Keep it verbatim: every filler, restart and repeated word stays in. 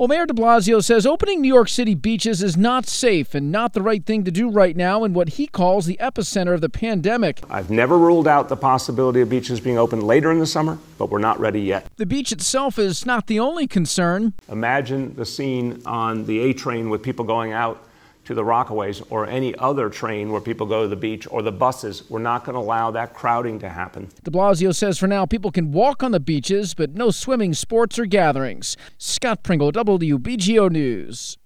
Well, Mayor de Blasio says opening New York City beaches is not safe and not the right thing to do right now in what he calls the epicenter of the pandemic. I've never ruled out the possibility of beaches being open later in the summer, but we're not ready yet. The beach itself is not the only concern. Imagine the scene on the A train with people going out to the Rockaways, or any other train where people go to the beach, or the buses. We're not going to allow that crowding to happen. De Blasio says for now people can walk on the beaches, but no swimming, sports, or gatherings. Scott Pringle, W B G O News.